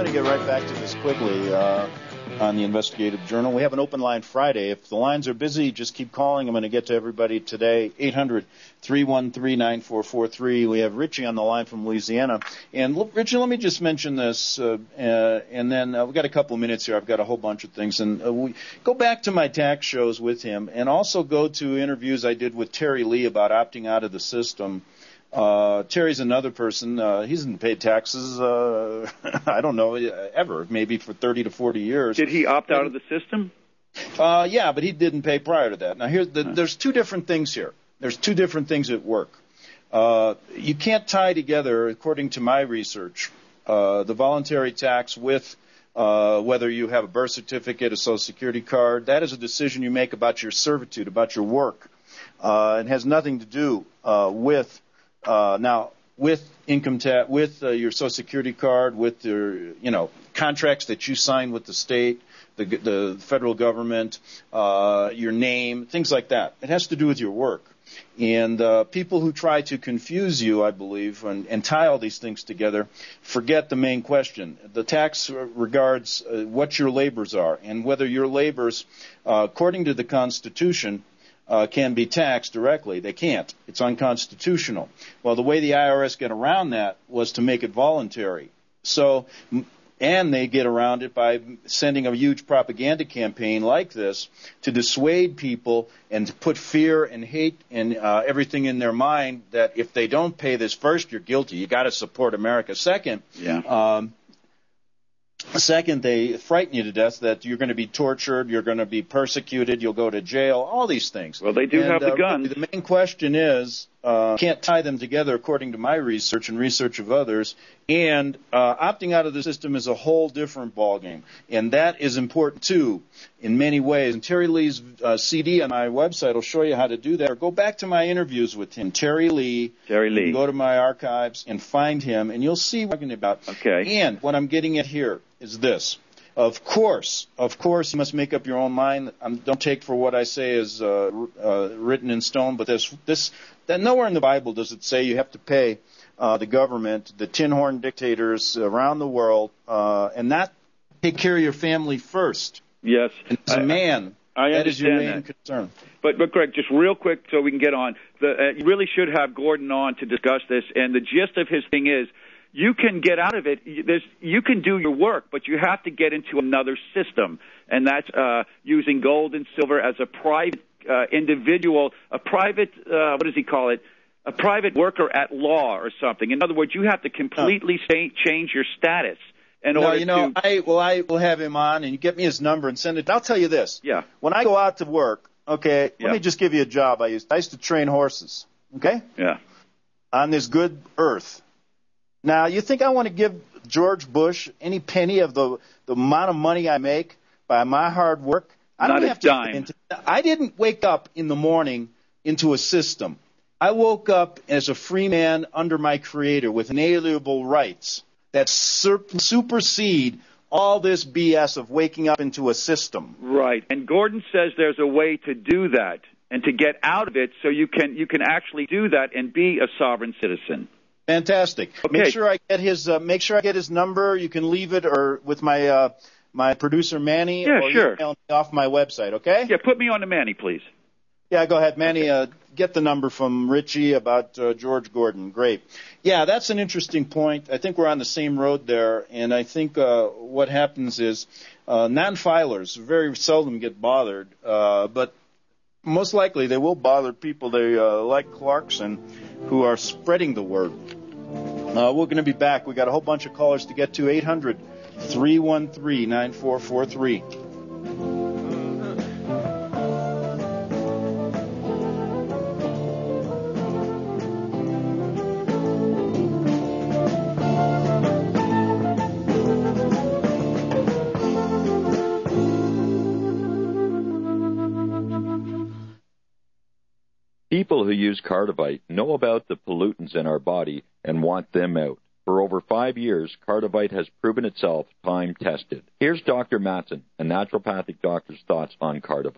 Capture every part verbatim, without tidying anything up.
to get right back to this quickly uh, on the Investigative Journal. We have an open line Friday. If the lines are busy, just keep calling. I'm going to get to everybody today. eight hundred, three one three, nine four four three. We have Richie on the line from Louisiana. And look, Richie, let me just mention this, uh, uh, and then uh, we've got a couple of minutes here. I've got a whole bunch of things. And uh, we go back to my tax shows with him, and also go to interviews I did with Terry Lee about opting out of the system. Uh, Terry's another person. Uh, he hasn't paid taxes, uh, I don't know, ever, maybe for thirty to forty years. Did he opt out of the system? Uh, yeah, but he didn't pay prior to that. Now, here's the, there's two different things here. There's two different things at work. Uh, you can't tie together, according to my research, uh, the voluntary tax with uh, whether you have a birth certificate, a Social Security card. That is a decision you make about your servitude, about your work. Uh, it has nothing to do uh, with Uh, now, with income tax, with uh, your Social Security card, with your, you know, contracts that you sign with the state, the, the federal government, uh, your name, things like that. It has to do with your work. And uh, people who try to confuse you, I believe, and, and tie all these things together, forget the main question. The tax regards uh, what your labors are and whether your labors, uh, according to the Constitution, Uh, can be taxed directly. They can't. It's unconstitutional. Well, the way the I R S got around that was to make it voluntary. So, and they get around it by sending a huge propaganda campaign like this to dissuade people and to put fear and hate and uh, everything in their mind that if they don't pay this first, you're guilty. You got to support America. Second, yeah. Um, Second, they frighten you to death that you're going to be tortured, you're going to be persecuted, you'll go to jail, all these things. Well, they do and, have the uh, guns. Really, the main question is, uh, can't tie them together according to my research and research of others, and uh, opting out of the system is a whole different ballgame. And that is important, too, in many ways. And Terry Lee's uh, C D on my website will show you how to do that. Or go back to my interviews with him, Terry Lee. Terry Lee. You can go to my archives and find him, and you'll see what I'm talking about. Okay. And what I'm getting at here is this. Of course, of course, you must make up your own mind. Um, don't take for what I say as uh, uh, written in stone, but there's this, that nowhere in the Bible does it say you have to pay uh, the government, the tin horn dictators around the world, uh, and not take care of your family first. Yes. And as a man, I, I that is your main that. concern. But, but Greg, just real quick so we can get on, the, uh, you really should have Gordon on to discuss this, and the gist of his thing is, you can get out of it. There's, you can do your work, but you have to get into another system, and that's uh, using gold and silver as a private uh, individual, a private, uh, what does he call it, a private worker at law or something. In other words, you have to completely oh. say, change your status in no, order you know, to... I, well, I will have him on, and you get me his number and send it. I'll tell you this. Yeah. When I go out to work, okay, yeah. let me just give you a job I used. I used to train horses, okay? Yeah. On this good earth. Now, you think I want to give George Bush any penny of the, the amount of money I make by my hard work? I Not don't a have to. dime. Into, I didn't wake up in the morning into a system. I woke up as a free man under my Creator with inalienable rights that sur- supersede all this B S of waking up into a system. Right. And Gordon says there's a way to do that and to get out of it so you can you can actually do that and be a sovereign citizen. Fantastic. Okay. Make sure I get his. Uh, make sure I get his number. You can leave it, or with my uh, my producer Manny. Yeah, or sure. Email me off my website. Okay. Yeah, put me on to Manny, please. Yeah, go ahead, Manny. Uh, get the number from Richie about uh, George Gordon. Great. Yeah, that's an interesting point. I think we're on the same road there, and I think uh, what happens is uh, non-filers very seldom get bothered, uh, but most likely they will bother people they uh, like Clarkson, who are spreading the word. Uh, we're going to be back. We got a whole bunch of callers to get to. eight hundred, three one three, nine four four three. People who use Cardivite know about the pollutants in our body and want them out. For over five years, Cardivite has proven itself time-tested. Here's Doctor Matson, a naturopathic doctor's thoughts on Cardivite.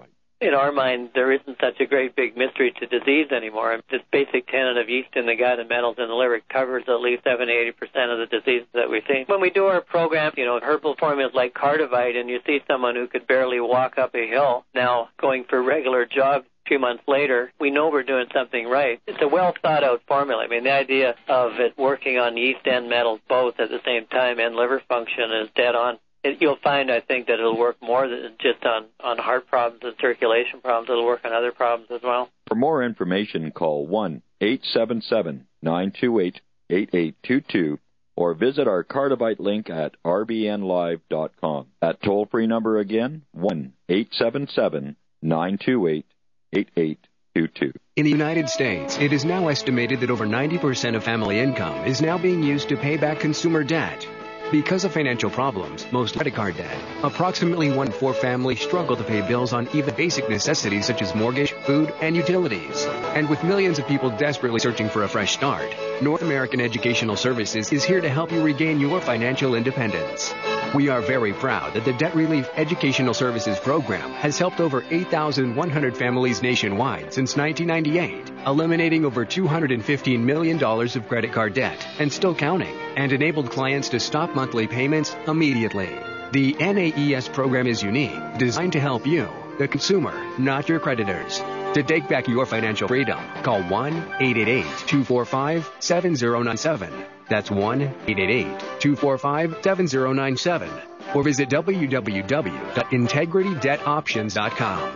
in our mind, there isn't such a great big mystery to disease anymore. This basic tenet of yeast in the gut and metals in the liver covers at least seventy, eighty percent of the diseases that we see. When we do our program, you know, herbal formulas like Cardivite, and you see someone who could barely walk up a hill now going for regular jogs a few months later, we know we're doing something right. It's a well-thought-out formula. I mean, the idea of it working on yeast and metals both at the same time and liver function is dead on. It, you'll find, I think, that it'll work more than just on, on heart problems and circulation problems. It'll work on other problems as well. For more information, call one eight seven seven, nine two eight, eight eight two two or visit our Cardivite link at r b n live dot com. That toll-free number again, one eight seven seven, nine two eight, eight eight two two. In the United States, it is now estimated that over ninety percent of family income is now being used to pay back consumer debt. Because of financial problems, most credit card debt, approximately one in four families struggle to pay bills on even basic necessities such as mortgage, food, and utilities. And with millions of people desperately searching for a fresh start, North American Educational Services is here to help you regain your financial independence. We are very proud that the Debt Relief Educational Services Program has helped over eight thousand one hundred families nationwide since nineteen ninety-eight, eliminating over two hundred fifteen million dollars of credit card debt and still counting, and enabled clients to stop monthly payments immediately. The N A E S program is unique, designed to help you, the consumer, not your creditors. To take back your financial freedom, call one eight eight eight, two four five, seven zero nine seven. That's one eight eight eight, two four five, seven zero nine seven. Or visit w w w dot integrity debt options dot com.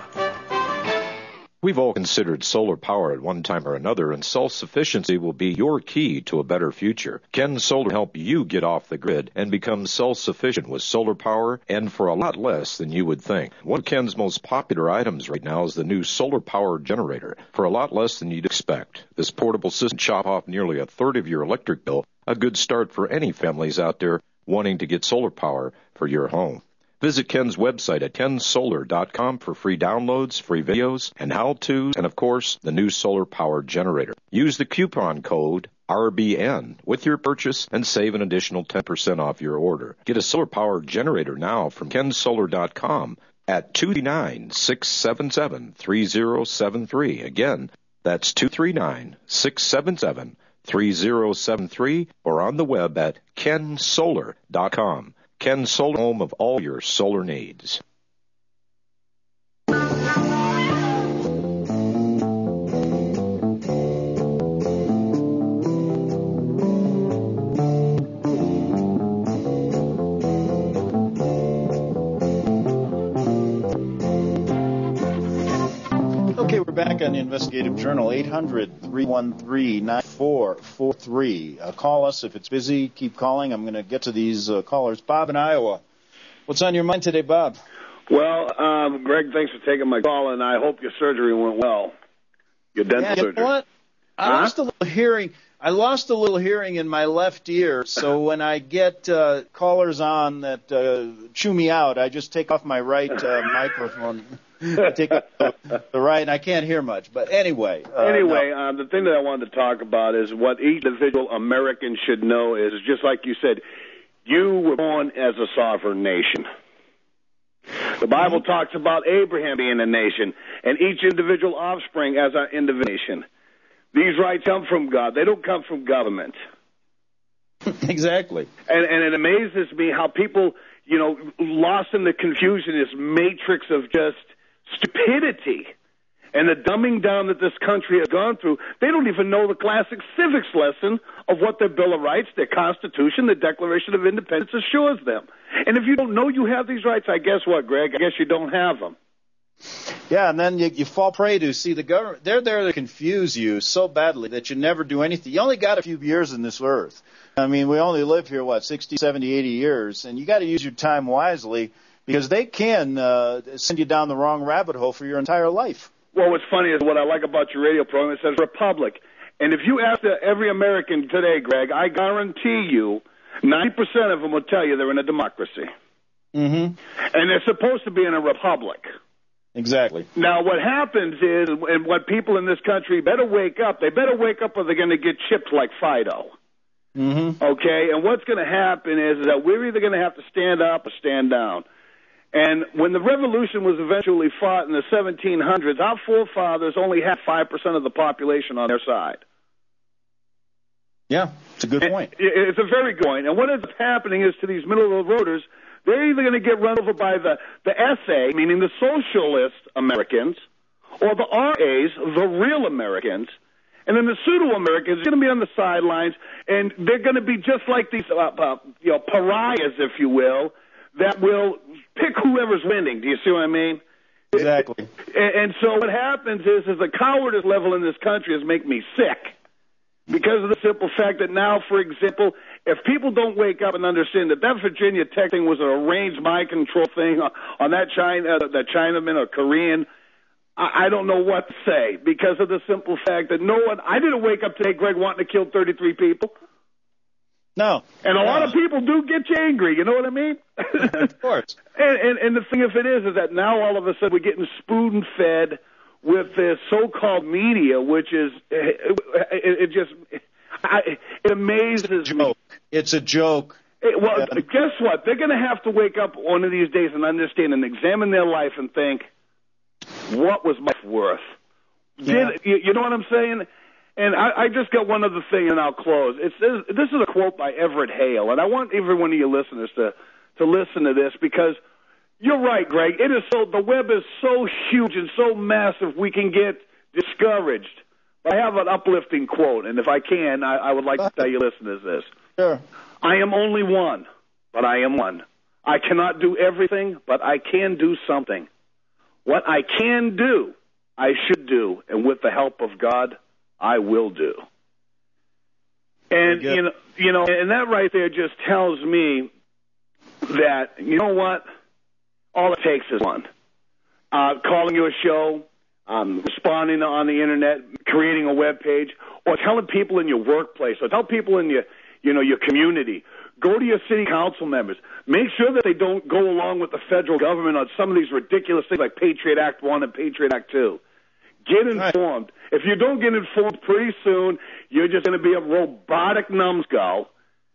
We've all considered solar power at one time or another, and self-sufficiency will be your key to a better future. Ken Solar help you get off the grid and become self-sufficient with solar power, and for a lot less than you would think. One of Ken's most popular items right now is the new solar power generator, for a lot less than you'd expect. This portable system chop off nearly a third of your electric bill, a good start for any families out there wanting to get solar power for your home. Visit Ken's website at ken solar dot com for free downloads, free videos, and how-tos, and, of course, the new solar power generator. Use the coupon code R B N with your purchase and save an additional ten percent off your order. Get a solar power generator now from ken solar dot com at two three nine, six seven seven, three zero seven three. Again, that's two three nine, six seven seven, three zero seven three, or on the web at ken solar dot com. Ken Solar, home of all your solar needs. Okay, we're back on the Investigative Journal, eight hundred, three one three, nine four four three. Uh, call us if it's busy. Keep calling. I'm going to get to these uh, callers. Bob in Iowa. What's on your mind today, Bob? Well, um, Greg, thanks for taking my call, and I hope your surgery went well. Your dental yeah, you surgery. know what? I huh? lost a little hearing. I lost a little hearing in my left ear, so when I get uh, callers on that uh, chew me out, I just take off my right uh, microphone. I take off the, the right, and I can't hear much. But anyway. Uh, anyway, no. uh, the thing that I wanted to talk about is what each individual American should know is, just like you said, you were born as a sovereign nation. The Bible mm-hmm. talks about Abraham being a nation, and each individual offspring as an individual nation. These rights come from God. They don't come from government. Exactly. And, and it amazes me how people, you know, lost in the confusion, this matrix of just stupidity and the dumbing down that this country has gone through. They don't even know the classic civics lesson of what their Bill of Rights, their Constitution, the Declaration of Independence assures them. And if you don't know you have these rights, I guess what, Greg? I guess you don't have them. Yeah, and then you, you fall prey to, see, the government, they're there to confuse you so badly that you never do anything. You only got a few years in this earth. I mean, we only live here, what, sixty, seventy, eighty years, and you got to use your time wisely because they can uh, send you down the wrong rabbit hole for your entire life. Well, what's funny is what I like about your radio program, it says Republic. And if you ask every American today, Greg, I guarantee you ninety percent of them will tell you they're in a democracy. Mm-hmm. And they're supposed to be in a republic. Exactly. Now, what happens is, and what people in this country better wake up, they better wake up or they're going to get chipped like Fido. Mm-hmm. Okay? And what's going to happen is, is that we're either going to have to stand up or stand down. And when the revolution was eventually fought in the seventeen hundreds, our forefathers only had five percent of the population on their side. Yeah, it's a good point. It's a very good point. And what ends up happening is to these middle-of-the roaders, they're either going to get run over by the, the S A, meaning the socialist Americans, or the R As, the real Americans. And then the pseudo-Americans are going to be on the sidelines, and they're going to be just like these uh, uh, you know, pariahs, if you will, that will pick whoever's winning. Do you see what I mean? Exactly. And, and so what happens is, is the cowardice level in this country is making me sick. Because of the simple fact that now, for example, if people don't wake up and understand that that Virginia Tech thing was an arranged mind control thing on, on that China, uh, that Chinaman or Korean, I, I don't know what to say. Because of the simple fact that no one, I didn't wake up today, Greg, wanting to kill thirty-three people. No. And a no. lot of people do get you angry, you know what I mean? Of course. and, and, and the thing of it is, is that now all of a sudden we're getting spoon-fed with this so-called media, which is, it, it, it just, I, it amazes me. It's a joke. It, well, yeah. Guess what? They're going to have to wake up one of these days and understand and examine their life and think, what was my life worth? Yeah. Did, you, you know what I'm saying? And I, I just got one other thing, and I'll close. It's this, this is a quote by Everett Hale, and I want every one of your listeners to, to listen to this because you're right, Greg. It is so the web is so huge and so massive we can get discouraged. But I have an uplifting quote, and if I can, I, I would like to tell your listeners this. Sure. I am only one, but I am one. I cannot do everything, but I can do something. What I can do, I should do, and with the help of God, I will do. And you know, you know, and that right there just tells me that you know what. All it takes is one. Uh, calling you a show, um, responding on the internet, creating a web page, or telling people in your workplace, or tell people in your, you know, your community. Go to your city council members. Make sure that they don't go along with the federal government on some of these ridiculous things like Patriot Act one and Patriot Act two. Get informed. Right. If you don't get informed pretty soon, you're just going to be a robotic numbskull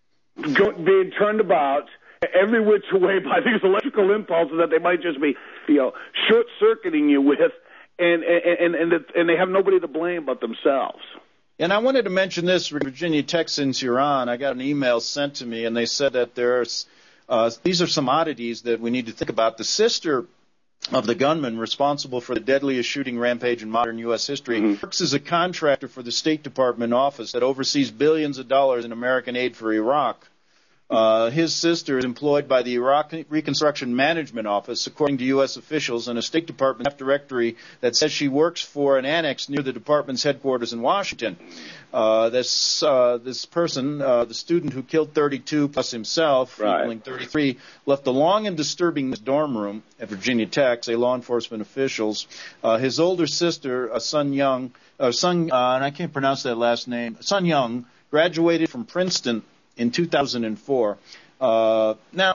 go, being turned about every which way by these electrical impulses that they might just be, you know, short-circuiting you with, and and and, the, and they have nobody to blame but themselves. And I wanted to mention this, Virginia Tech, since you're on. I got an email sent to me, and they said that there's uh, these are some oddities that we need to think about. The sister of the gunman responsible for the deadliest shooting rampage in modern U S history mm-hmm. works as a contractor for the State Department office that oversees billions of dollars in American aid for Iraq. Uh, his sister is employed by the Iraq Reconstruction Management Office, according to U S officials, and a State Department staff directory that says she works for an annex near the department's headquarters in Washington. Uh, this uh, this person, uh, the student who killed thirty-two plus himself, right. equaling thirty-three, left a long and disturbing dorm room at Virginia Tech, say law enforcement officials. Uh, his older sister, uh, Sun Young, uh, Sun, uh, and I can't pronounce that last name, Sun Young, graduated from Princeton in two thousand four. Uh, now,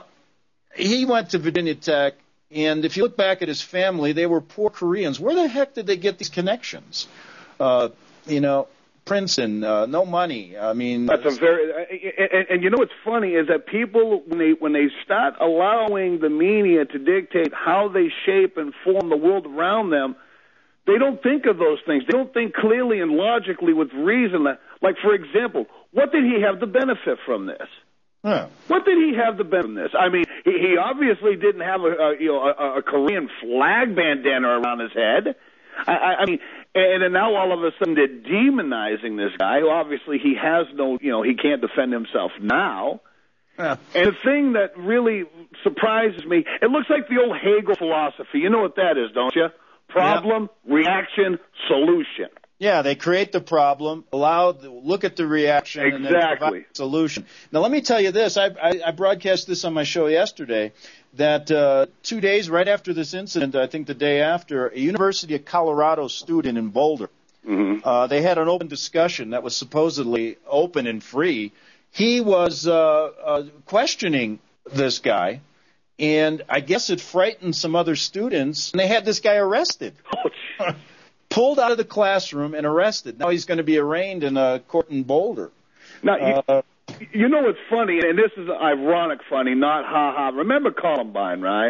he went to Virginia Tech, and if you look back at his family, they were poor Koreans. Where the heck did they get these connections? Uh, you know, Princeton, uh, no money. I mean, that's a very. And, and you know what's funny is that people, when they when they start allowing the media to dictate how they shape and form the world around them, they don't think of those things. They don't think clearly and logically with reason. Like, for example, what did he have the benefit from this? Huh. What did he have the benefit from this? I mean, he, he obviously didn't have a, a you know a, a Korean flag bandana around his head. I, I, I mean, and, and now all of a sudden they're demonizing this guy. Obviously, he has no, you know, he can't defend himself now. Yeah. And the thing that really surprises me, it looks like the old Hegel philosophy. You know what that is, don't you? Problem, yeah. reaction, solution. Yeah, they create the problem, allow, the, look at the reaction, exactly. and then provide a solution. Now, let me tell you this. I, I, I broadcast this on my show yesterday, that uh, two days right after this incident, I think the day after, a University of Colorado student in Boulder, mm-hmm. uh, they had an open discussion that was supposedly open and free. He was uh, uh, questioning this guy, and I guess it frightened some other students, and they had this guy arrested. Oh, pulled out of the classroom and arrested. Now he's going to be arraigned in a court in Boulder. Now, uh, you, you know what's funny, and this is ironic funny, not ha-ha. Remember Columbine, right?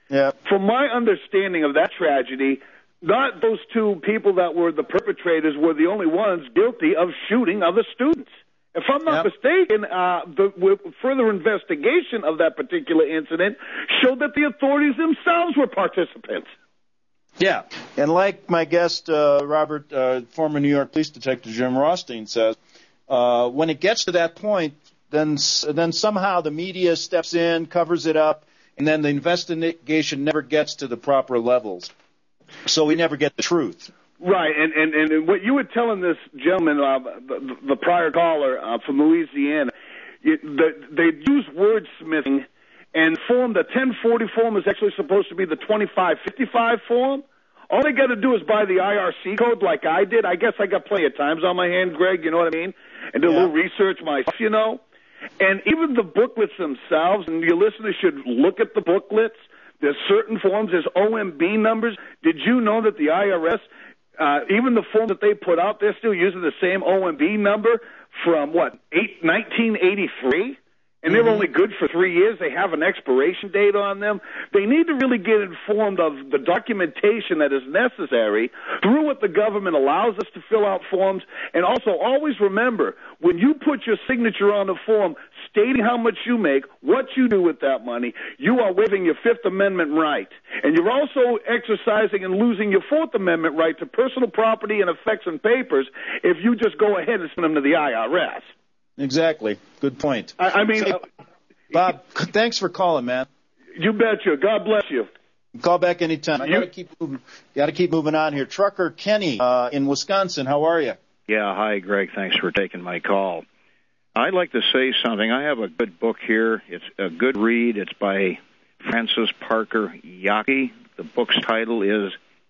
Yeah. From my understanding of that tragedy, not those two people that were the perpetrators were the only ones guilty of shooting other students. If I'm not yep. mistaken, uh, the with further investigation of that particular incident showed that the authorities themselves were participants. Yeah, and like my guest, uh, Robert, uh, former New York Police Detective Jim Rothstein says, uh, when it gets to that point, then then somehow the media steps in, covers it up, and then the investigation never gets to the proper levels. So we never get the truth. Right, and, and, and what you were telling this gentleman, uh, the, the prior caller uh, from Louisiana, it, the, they use wordsmithing and form. The ten forty form is actually supposed to be the twenty-five fifty-five form. All they got to do is buy the I R C code like I did. I guess I got plenty of times on my hand, Greg, you know what I mean? And do yeah. a little research myself, you know? And even the booklets themselves, and your listeners should look at the booklets. There's certain forms, there's O M B numbers. Did you know that the I R S, uh, even the form that they put out, they're still using the same O M B number from, what, eight, nineteen eighty-three? And they're only good for three years. They have an expiration date on them. They need to really get informed of the documentation that is necessary through what the government allows us to fill out forms. And also always remember, when you put your signature on the form stating how much you make, what you do with that money, you are waiving your Fifth Amendment right. And you're also exercising and losing your Fourth Amendment right to personal property and effects and papers if you just go ahead and send them to the I R S. Exactly. Good point. I, I mean, hey, Bob, thanks for calling, man. You betcha. God bless you. Call back anytime. I gotta keep moving. Got to keep moving on here. Trucker Kenny uh, in Wisconsin. How are you? Yeah. Hi, Greg. Thanks for taking my call. I'd like to say something. I have a good book here. It's a good read. It's by Francis Parker Yockey. The book's title is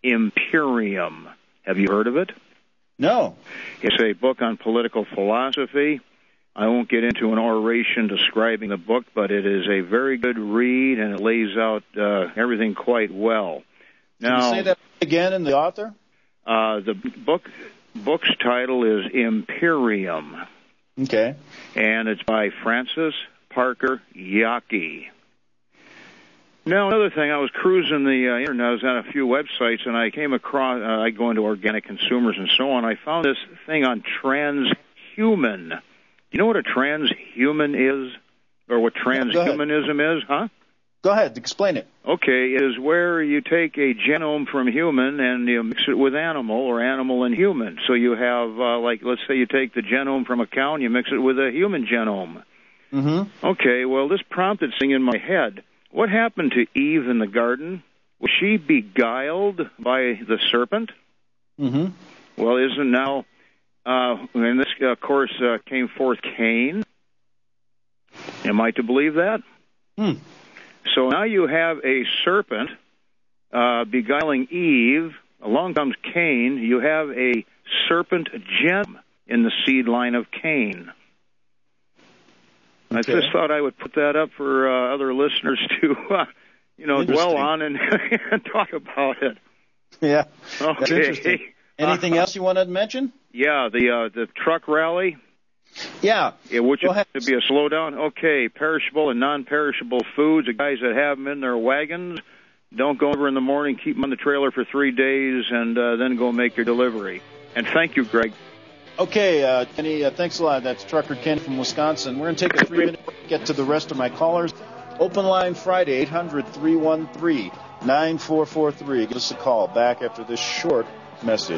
Imperium. Have you heard of it? No. It's a book on political philosophy. I won't get into an oration describing the book, but it is a very good read, and it lays out uh, everything quite well. Now, can you say that again in the author? Uh, the book book's title is Imperium. Okay. And it's by Francis Parker Yockey. Now, another thing, I was cruising the uh, internet, I was on a few websites, and I came across, uh, I go into Organic Consumers and so on, I found this thing on transhuman. You know what a transhuman is? Or what transhumanism is, huh? Go ahead, explain it. Okay, it is where you take a genome from human and you mix it with animal, or animal and human. So you have, uh, like, let's say you take the genome from a cow and you mix it with a human genome. Mm-hmm. Okay, well, this prompted something in my head. What happened to Eve in the garden? Was she beguiled by the serpent? Mm-hmm. Well, isn't now, uh, and this, of course, uh, came forth Cain. Am I to believe that? Hmm. So now you have a serpent uh, beguiling Eve. Along comes Cain. You have a serpent gem in the seed line of Cain. Okay. I just thought I would put that up for uh, other listeners to, uh, you know, dwell on and, and talk about it. Yeah. Okay. That's interesting. Anything uh, else you want to mention? Yeah, the uh, the truck rally. Yeah. Yeah, which is to be a slowdown. Okay, perishable and non-perishable foods. The guys that have them in their wagons, don't go over in the morning. Keep them on the trailer for three days, and uh, then go make your delivery. And thank you, Greg. Okay, uh, Kenny, uh, thanks a lot. That's Trucker Ken from Wisconsin. We're going to take a three-minute break, get to the rest of my callers. Open line Friday, eight hundred, three one three, nine four four three. Give us a call back after this short message.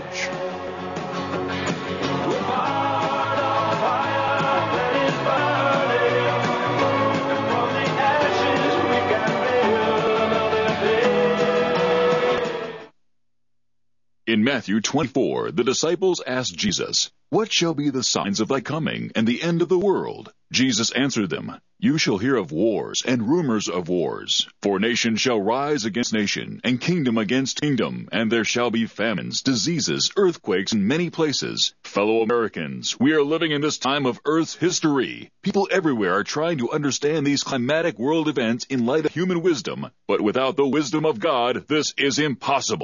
In Matthew twenty-four, the disciples asked Jesus, "What shall be the signs of thy coming and the end of the world?" Jesus answered them, "You shall hear of wars and rumors of wars. For nation shall rise against nation, and kingdom against kingdom, and there shall be famines, diseases, earthquakes in many places. Fellow Americans, we are living in this time of Earth's history. People everywhere are trying to understand these climatic world events in light of human wisdom, but without the wisdom of God, this is impossible.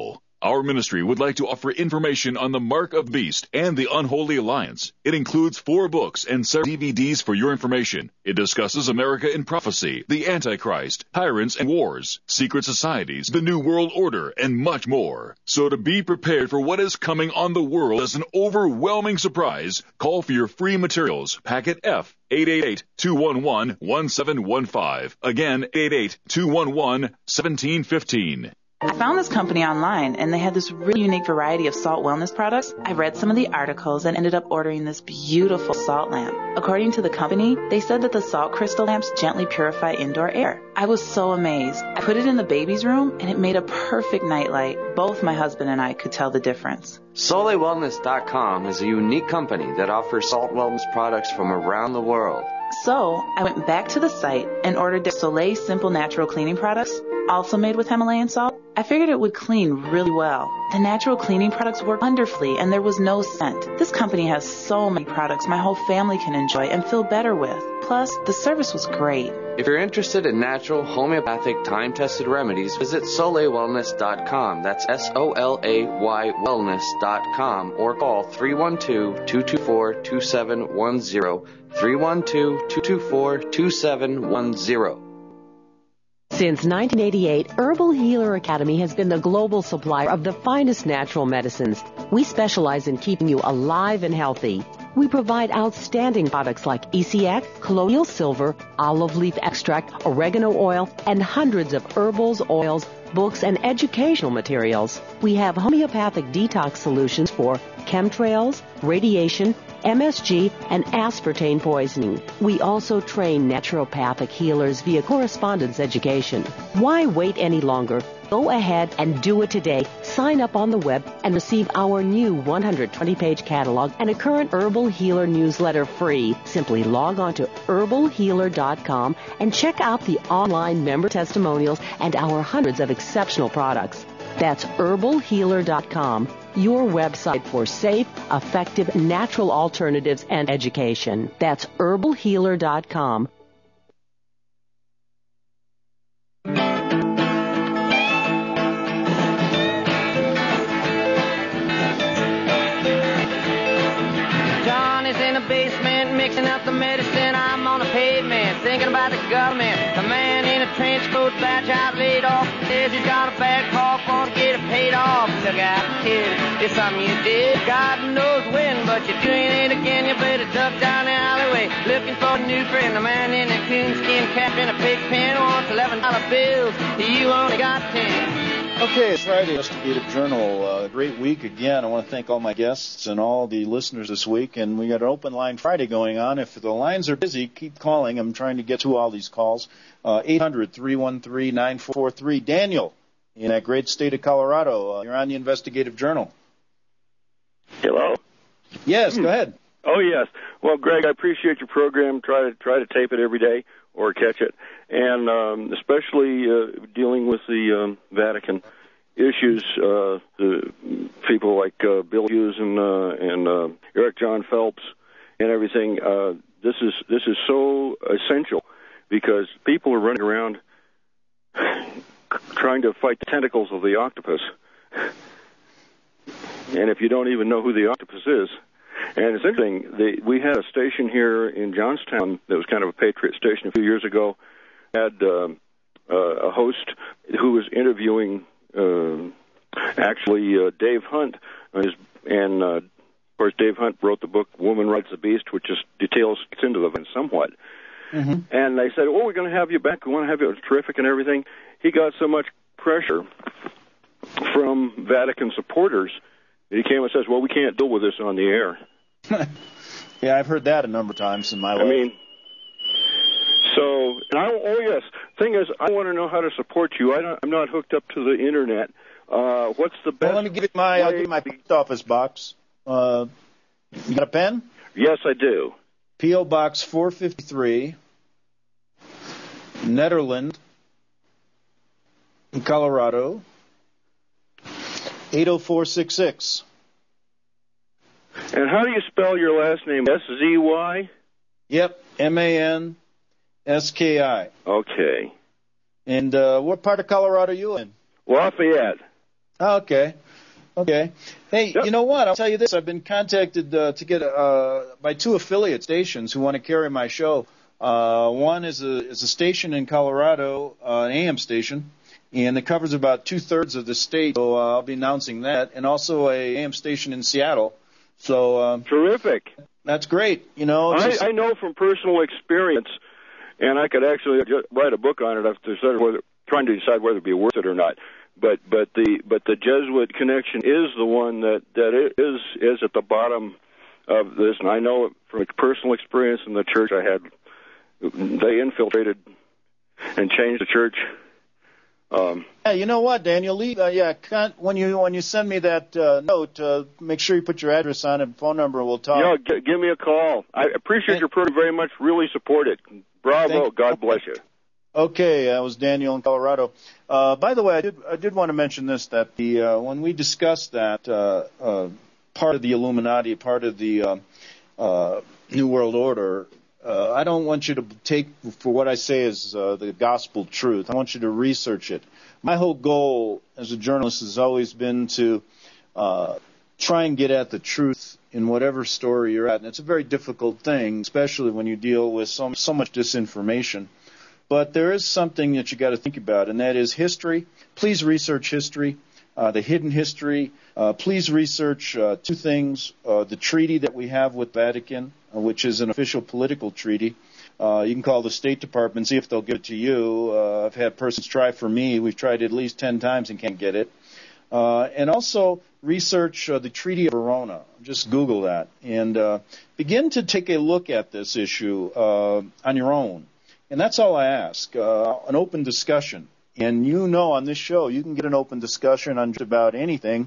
Our ministry would like to offer information on the Mark of the Beast and the Unholy Alliance. It includes four books and several D V Ds for your information. It discusses America in prophecy, the Antichrist, tyrants and wars, secret societies, the New World Order, and much more. So to be prepared for what is coming on the world as an overwhelming surprise, call for your free materials. Packet F, eight eight eight, two one one, one seven one five. Again, eight eight eight, two one one, one seven one five. I found this company online, and they had this really unique variety of salt wellness products. I read some of the articles and ended up ordering this beautiful salt lamp. According to the company, they said that the salt crystal lamps gently purify indoor air. I was so amazed. I put it in the baby's room, and it made a perfect nightlight. Both my husband and I could tell the difference. Soleil Wellness dot com is a unique company that offers salt wellness products from around the world. So I went back to the site and ordered their Soleil Simple Natural Cleaning products, also made with Himalayan salt. I figured it would clean really well. The natural cleaning products work wonderfully, and there was no scent. This company has so many products my whole family can enjoy and feel better with. Plus, the service was great. If you're interested in natural, homeopathic, time-tested remedies, visit Soleil Wellness dot com. That's S O L A Y Wellness dot com, or call three one two, two two four, two seven one zero, three one two, two two four, two seven one zero. Since nineteen eighty-eight, Herbal Healer Academy has been the global supplier of the finest natural medicines. We specialize in keeping you alive and healthy. We provide outstanding products like E C X, colloidal silver, olive leaf extract, oregano oil, and hundreds of herbals, oils, books, and educational materials. We have homeopathic detox solutions for chemtrails, radiation, M S G, and aspartame poisoning. We also train naturopathic healers via correspondence education. Why wait any longer? Go ahead and do it today. Sign up on the web and receive our new one hundred twenty page catalog and a current Herbal Healer newsletter free. Simply log on to herbal healer dot com and check out the online member testimonials and our hundreds of exceptional products. That's herbal healer dot com, your website for safe, effective, natural alternatives and education. That's herbal healer dot com. Johnny's in the basement mixing up the medicine. I'm on the pavement thinking about the government. The man in a trench coat, badge out laid off, says he's got a bad cough, wants to get it paid off. Look out, kid, it's something you did. God knows when, but you're doing it again. You better duck down the alleyway looking for a new friend. The man in a coonskin cap and a pig pen wants eleven dollar bills. You only got ten. Okay, it's Friday, Investigative Journal. Uh, great week again. I want to thank all my guests and all the listeners this week. And we got an open line Friday going on. If the lines are busy, keep calling. I'm trying to get to all these calls. Uh, eight hundred, three one three, nine four four three. Daniel, in that great state of Colorado. Uh, you're on the Investigative Journal. Hello? Yes, go ahead. Oh, yes. Well, Greg, I appreciate your program. Try to try to tape it every day or catch it, and um, especially uh, dealing with the um, Vatican issues. Uh, the people like uh, Bill Hughes and uh, and uh, Eric John Phelps and everything. Uh, this is this is so essential because people are running around trying to fight the tentacles of the octopus, and if you don't even know who the octopus is. And it's interesting, the, we had a station here in Johnstown that was kind of a patriot station a few years ago, had uh, uh, a host who was interviewing uh, actually uh, Dave Hunt, and, his, and uh, of course Dave Hunt wrote the book Woman Rides the Beast, which just details gets into the event somewhat. Mm-hmm. And they said, oh, we're going to have you back, we want to have you, it's terrific and everything. He got so much pressure from Vatican supporters that he came and says, well, we can't deal with this on the air. Yeah, I've heard that a number of times in my life. I mean, so, and I, oh yes, thing is, I want to know how to support you. I don't, I'm not hooked up to the internet. Uh, what's the best? Well, let me give you my, I'll give you my post office box. Uh, you got a pen? Yes, I do. P O Box four fifty-three, Netherland, in Colorado, eight oh four six six. And how do you spell your last name? S Z Y? Yep, M A N S K I. Okay. And uh, what part of Colorado are you in? Lafayette. Okay. Okay. Hey, yep. You know what? I'll tell you this. I've been contacted uh, to get uh, by two affiliate stations who want to carry my show. Uh, one is a is a station in Colorado, uh, an A M station, and it covers about two-thirds of the state, so uh, I'll be announcing that, and also a A M station in Seattle. So um, Terrific. That's great. You know, I, just... I know from personal experience, and I could actually write a book on it after whether, trying to decide whether it'd be worth it or not. But but the but the Jesuit connection is the one that that is is at the bottom of this, and I know from personal experience in the church I had. They infiltrated and changed the church. Um, yeah, you know what, Daniel? Leave, uh, yeah, can't, when you when you send me that uh, note, uh, make sure you put your address on it, and phone number, and we'll talk. Yeah, g- give me a call. I appreciate your program very much. Really support it. Bravo. Thank God bless you. Okay, that was Daniel in Colorado. Uh, by the way, I did I did want to mention this, that the uh, when we discussed that uh, uh, part of the Illuminati, part of the uh, uh, New World Order, uh, I don't want you to take for what I say as uh, the gospel truth. I want you to research it. My whole goal as a journalist has always been to uh, try and get at the truth in whatever story you're at, and it's a very difficult thing, especially when you deal with so, so much disinformation. But there is something that you got to think about, and that is history. Please research history, uh, the hidden history. Uh, please research uh, two things: uh, the treaty that we have with Vatican, uh, which is an official political treaty. Uh, you can call the State Department, see if they'll give it to you. Uh, I've had persons try for me. We've tried it at least ten times and can't get it. Uh, and also research uh, the Treaty of Verona. Just Google that and uh, begin to take a look at this issue uh, on your own. And that's all I ask, uh, an open discussion. And you know on this show you can get an open discussion on just about anything.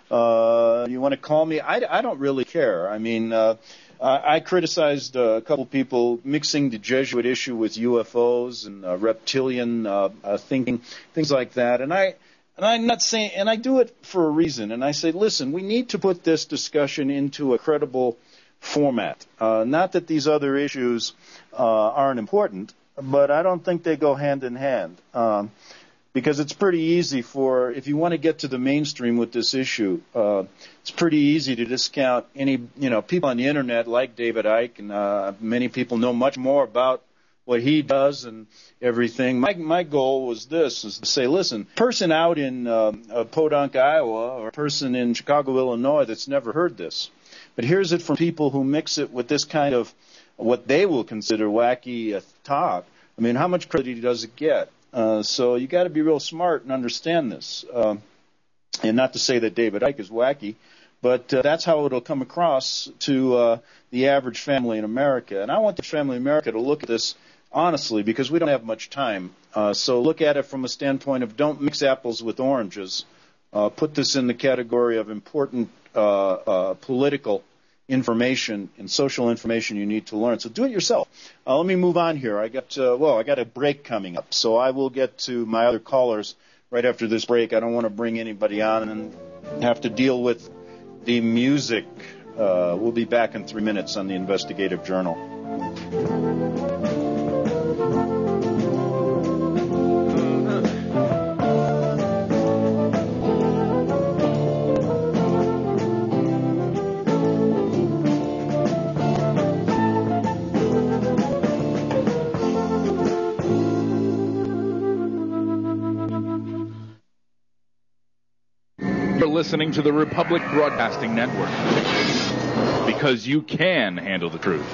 Uh, you want to call me? I, I don't really care. I mean, uh, I, I criticized uh, a couple people mixing the Jesuit issue with U F Os and uh, reptilian uh, uh, thinking, things like that. And I... And I'm not saying, and I do it for a reason. And I say, listen, we need to put this discussion into a credible format. Uh, not that these other issues uh, aren't important, but I don't think they go hand in hand. Um, because it's pretty easy for, if you want to get to the mainstream with this issue, uh, it's pretty easy to discount any, you know, people on the internet like David Icke, and uh, many people know much more about what he does and everything. My my goal was this, is to say, listen, person out in uh, uh, Podunk, Iowa, or a person in Chicago, Illinois that's never heard this. But here's it from people who mix it with this kind of what they will consider wacky uh, talk. I mean, how much credit does it get? Uh, so you got to be real smart and understand this. Uh, and not to say that David Icke is wacky, but uh, that's how it'll come across to uh, the average family in America. And I want the family in America to look at this honestly, because we don't have much time. Uh, so look at it from a standpoint of don't mix apples with oranges. Uh, put this in the category of important uh, uh, political information and social information you need to learn. So do it yourself. Uh, let me move on here. I got uh, well, I got a break coming up, so I will get to my other callers right after this break. I don't want to bring anybody on and have to deal with the music. Uh, we'll be back in three minutes on the Investigative Journal. Listening to the Republic Broadcasting Network, because you can handle the truth.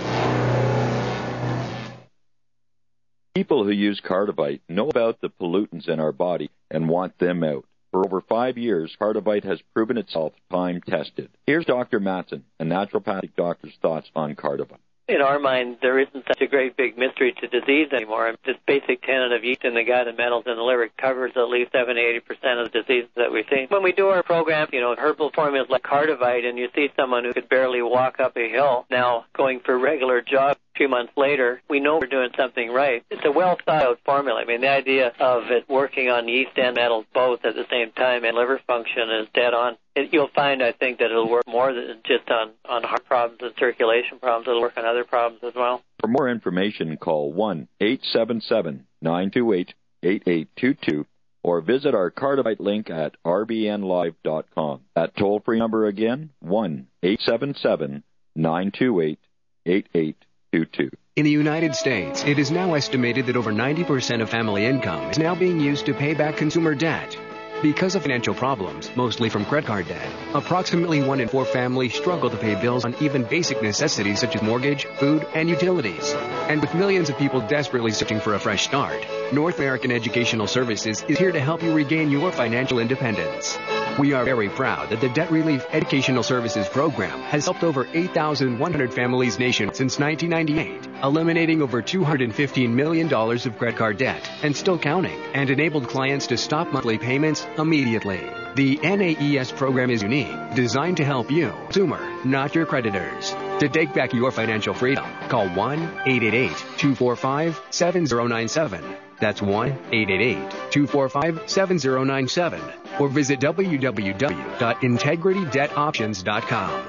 People who use Cardivite know about the pollutants in our body and want them out. For over five years, Cardivite has proven itself time-tested. Here's Doctor Matson, a naturopathic doctor's thoughts on Cardivite. In our mind, there isn't such a great big mystery to disease anymore. This basic tenet of yeast in the gut and metals in the liver covers at least seventy to eighty percent of the diseases that we see. When we do our program, you know, herbal formulas like Cardivite, and you see someone who could barely walk up a hill now going for regular jogs a few months later, we know we're doing something right. It's a well-thought-out formula. I mean, the idea of it working on yeast and metals both at the same time and liver function is dead on. It, you'll find, I think, that it'll work more than just on, on heart problems and circulation problems. It'll work on other problems as well. For more information, call one eight seven seven, nine two eight, eight eight two two or visit our Cardivite link at r b n live dot com. That toll-free number again, one eight seven seven, nine two eight, eight eight two two. In the United States, it is now estimated that over ninety percent of family income is now being used to pay back consumer debt. Because of financial problems, mostly from credit card debt, approximately one in four families struggle to pay bills on even basic necessities such as mortgage, food, and utilities. And with millions of people desperately searching for a fresh start, North American Educational Services is here to help you regain your financial independence. We are very proud that the Debt Relief Educational Services Program has helped over eight thousand one hundred families nationwide since nineteen ninety-eight, eliminating over two hundred fifteen million dollars of credit card debt, and still counting, and enabled clients to stop monthly payments immediately. The N A E S program is unique, designed to help you, consumer, not your creditors. To take back your financial freedom, call one eight eight eight, two four five, seven zero nine seven. That's one eight eight eight, two four five, seven zero nine seven. Or visit w w w dot integrity debt options dot com.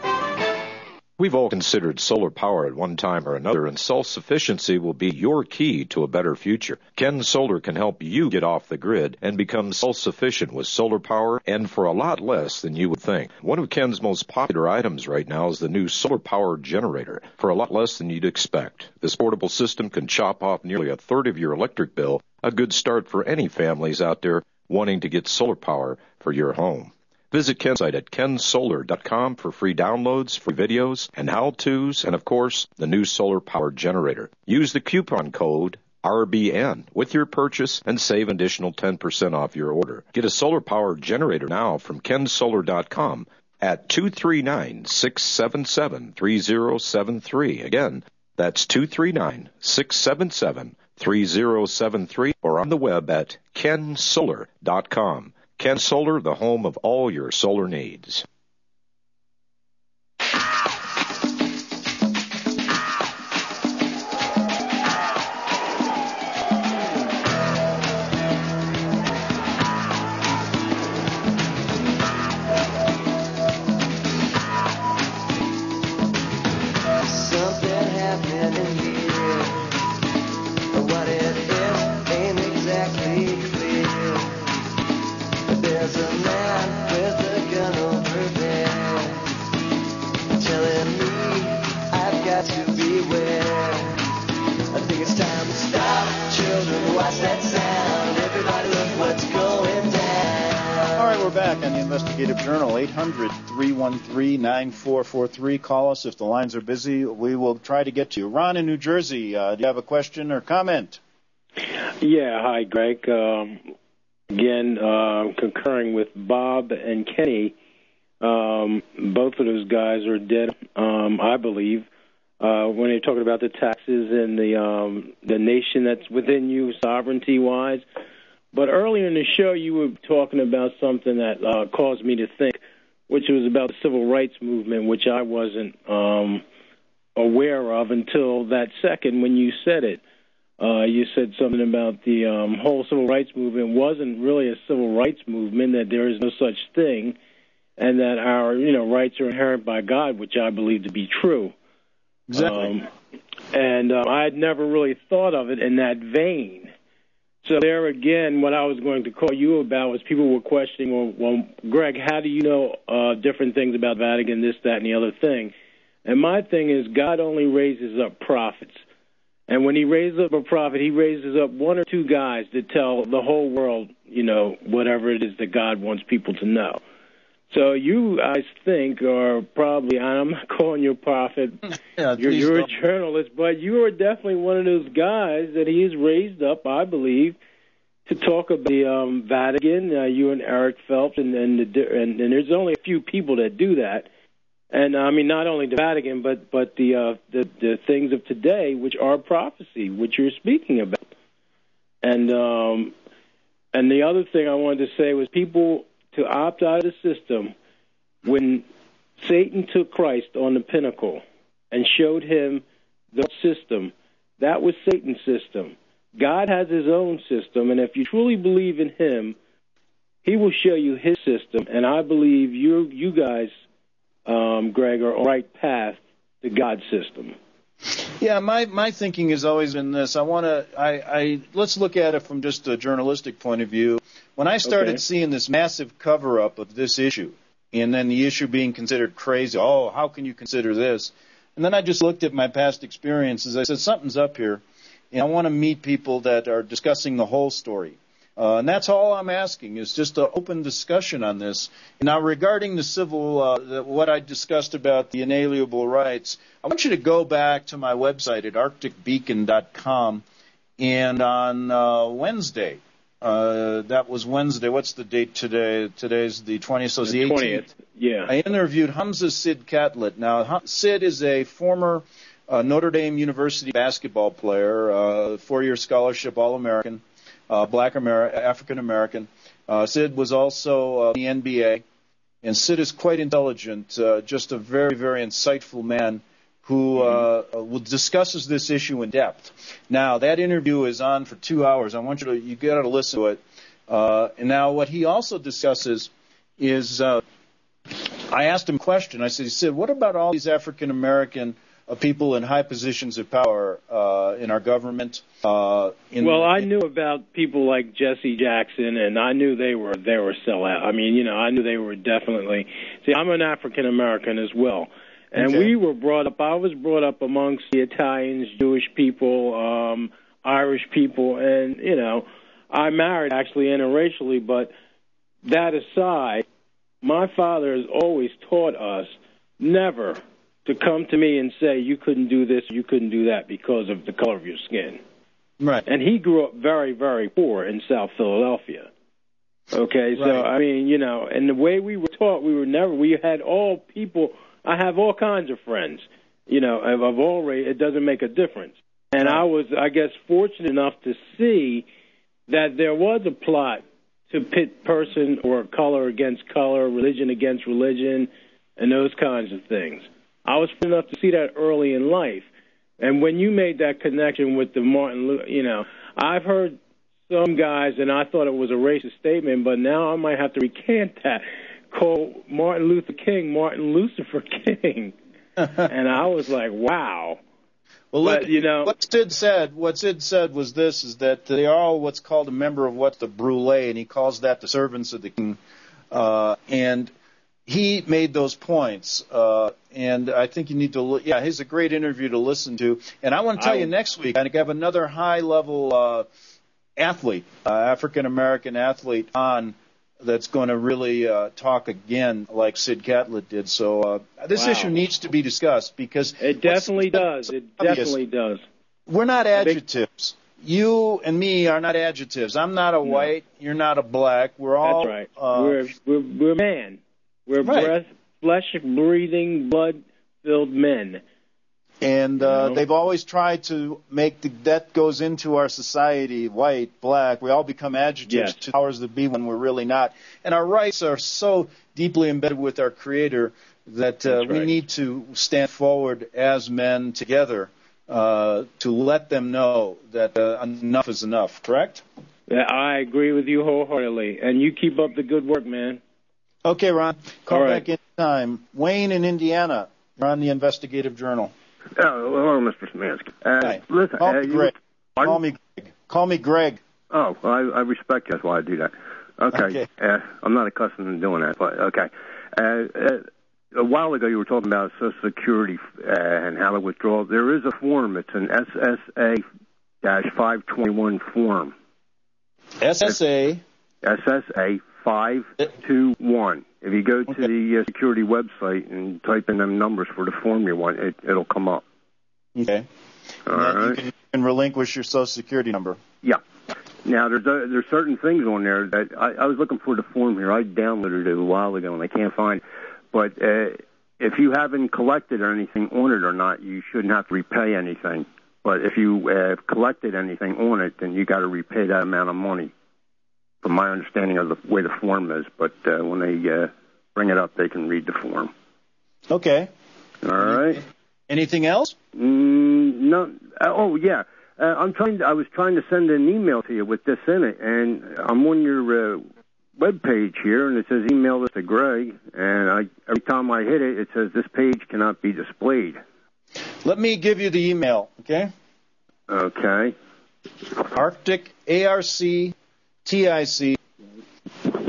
We've all considered solar power at one time or another, and self-sufficiency will be your key to a better future. Ken Solar can help you get off the grid and become self-sufficient with solar power, and for a lot less than you would think. One of Ken's most popular items right now is the new solar power generator, for a lot less than you'd expect. This portable system can chop off nearly a third of your electric bill, a good start for any families out there wanting to get solar power for your home. Visit Ken's site at ken solar dot com for free downloads, free videos, and how-tos, and of course, the new solar power generator. Use the coupon code R B N with your purchase and save an additional ten percent off your order. Get a solar power generator now from ken solar dot com at two three nine, six seven seven, three zero seven three. Again, that's two three nine, six seven seven, three zero seven three, or on the web at ken solar dot com. Ken Solar, the home of all your solar needs. Journal, eight hundred, three one three, nine four four three. Call us if the lines are busy. We will try to get to you. Ron in New Jersey, uh, do you have a question or comment? Yeah, hi, Greg. Um, again, uh, concurring with Bob and Kenny, um, both of those guys are dead, um, I believe, uh, when they're talking about the taxes and the um, the nation that's within you, sovereignty-wise. But earlier in the show, you were talking about something that uh, caused me to think, which was about the civil rights movement, which I wasn't um, aware of until that second when you said it. Uh, you said something about the um, whole civil rights movement wasn't really a civil rights movement, that there is no such thing, and that our you know rights are inherent by God, which I believe to be true. Exactly. Um, and uh, I had never really thought of it in that vein. So there again, what I was going to call you about was people were questioning, well, well Greg, how do you know uh, different things about Vatican, this, that, and the other thing? And my thing is God only raises up prophets. And when he raises up a prophet, he raises up one or two guys to tell the whole world, you know, whatever it is that God wants people to know. So you, I think, are probably, I'm not calling you a prophet, yeah, you're, you're a don't. journalist, but you are definitely one of those guys that he has raised up, I believe, to talk about the um, Vatican, uh, you and Eric Phelps, and, and, the, and, and there's only a few people that do that. And, I mean, not only the Vatican, but, but the, uh, the, the things of today, which are prophecy, which you're speaking about. And, um, and the other thing I wanted to say was people to opt out of the system when Satan took Christ on the pinnacle and showed him the system. That was Satan's system. God has his own system, and if you truly believe in him, he will show you his system. And I believe you, you guys, um, Greg, are on the right path to God's system. Yeah, my, my thinking has always been this. I want to. I, I let's look at it from just a journalistic point of view. When I started Okay. seeing this massive cover-up of this issue, and then the issue being considered crazy, oh, how can you consider this? And then I just looked at my past experiences. I said, something's up here, and I want to meet people that are discussing the whole story. Uh, and that's all I'm asking, is just an open discussion on this. Now, regarding the civil, uh, the, what I discussed about the inalienable rights, I want you to go back to my website at arctic beacon dot com, and on uh, Wednesday, uh, that was Wednesday, what's the date today? Today's the twentieth, so it's the eighteenth. twentieth, yeah. I interviewed Hamza Sid Catlett. Now, Hum- Sid is a former uh, Notre Dame University basketball player, uh, four-year scholarship All-American. Uh, black Amer- African American. Uh, Sid was also uh, in the N B A, and Sid is quite intelligent, uh, just a very, very insightful man who uh, uh, discusses this issue in depth. Now, that interview is on for two hours. I want you to, you got to listen to it. Uh, and now, what he also discusses is, uh, I asked him a question. I said, Sid, what about all these African American Uh, people in high positions of power uh, in our government? Uh, in, well, I knew about people like Jesse Jackson, and I knew they were they were sellout. I mean, you know, I knew they were definitely. See, I'm an African American as well, and Okay. we were brought up. I was brought up amongst the Italians, Jewish people, um, Irish people, and you know, I married actually interracially. But that aside, my father has always taught us never to come to me and say you couldn't do this, you couldn't do that because of the color of your skin. Right. And he grew up very, very poor in South Philadelphia. Okay, so, Right. I mean, you know, and the way we were taught, we were never, we had all people, I have all kinds of friends, you know, of, of all race, it doesn't make a difference. And I was, I guess, fortunate enough to see that there was a plot to pit person or color against color, religion against religion, and those kinds of things. I was fortunate enough to see that early in life. And when you made that connection with the Martin Luther, you know, I've heard some guys, and I thought it was a racist statement, but now I might have to recant that, call Martin Luther King Martin Lucifer King. And I was like, wow. Well, look, but, you know, what Sid said, what Sid said was this, is that they are all what's called a member of what the Brule, and he calls that the servants of the king. Uh, and he made those points, uh, and I think you need to look. Yeah, he's a great interview to listen to. And I want to tell I, you next week, I have another high-level uh, athlete, uh, African-American athlete on that's going to really uh, talk again like Sid Catlett did. So uh, this wow. issue needs to be discussed because it definitely does. It obvious. definitely does. We're not adjectives. You and me are not adjectives. I'm not a No. white. You're not a black. We're all. That's right. Uh, we're, we're we're man. We're right. breath, flesh-breathing, blood-filled men. And uh, You know? they've always tried to make the, that goes into our society, white, black. We all become adjectives Yes. to powers that be when we're really not. And our rights are so deeply embedded with our Creator that uh, That's we right. need to stand forward as men together uh, to let them know that uh, enough is enough, correct? Yeah, I agree with you wholeheartedly. And you keep up the good work, man. Okay, Ron. Call All right. back anytime. Wayne in Indiana. You're on the Investigative Journal. Oh, hello, Mister Szymanski. Uh, Hi. listen, Call uh, me you- Greg. Pardon? Call me Greg. Call me Greg. Oh, well, I, I respect you. That's why I do that. Okay. Okay. Uh, I'm not accustomed to doing that, but okay. Uh, uh, a while ago, you were talking about Social Security uh, and how to withdraw. There is a form. It's an S S A five twenty-one form. S S A. S S A five twenty-one. If you go to Okay. the uh, security website and type in them numbers for the form you want, it, it'll come up. Okay. All And then right. you can, you can relinquish your Social Security number. Yeah. Now, there's uh, there's certain things on there that I, I was looking for the form here. I downloaded it a while ago and I can't find it. But uh, if you haven't collected anything on it or not, you shouldn't have to repay anything. But if you uh, collected anything on it, then you got to repay that amount of money, from my understanding of the way the form is. But uh, when they uh, bring it up, they can read the form. Okay. All right. Anything else? Mm, no. Uh, oh, yeah. Uh, I'm trying. To, I was trying to send an email to you with this in it, and I'm on your uh, web page here, and it says email this to Greg. And I, every time I hit it, it says this page cannot be displayed. Let me give you the email, okay? Okay. Arctic, A R C T I C,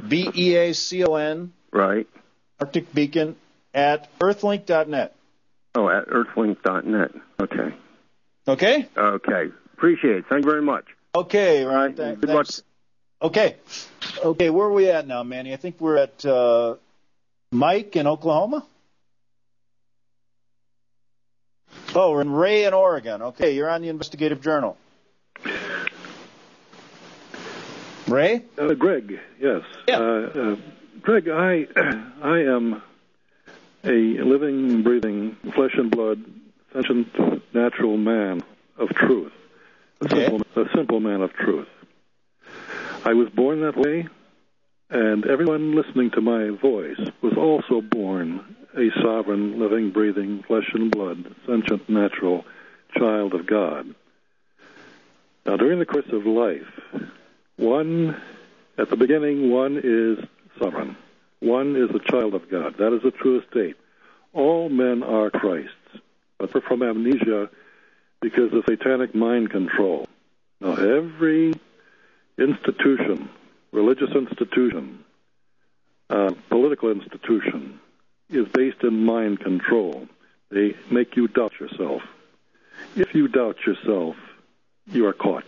B E A C O N. Right. Arctic Beacon at earthlink dot net. Oh, at earthlink dot net. Okay. Okay? Okay. Appreciate it. Thank you very much. Okay, Ryan. Th- Good thanks. luck. Okay. Okay, where are we at now, Manny? I think we're at uh, Mike in Oklahoma. Oh, we're in Ray in Oregon. Okay, you're on the Investigative Journal. Ray? Uh, Greg, yes. Yeah. Uh, uh, Greg, I I am a living, breathing, flesh and blood, sentient, natural man of truth. A, okay. simple, a simple man of truth. I was born that way, and everyone listening to my voice was also born a sovereign, living, breathing, flesh and blood, sentient, natural child of God. Now, during the course of life, one, at the beginning, one is sovereign. One is a child of God. That is the true state. All men are Christ's, but we're from amnesia because of satanic mind control. Now, every institution, religious institution, uh, political institution, is based in mind control. They make you doubt yourself. If you doubt yourself, you are caught.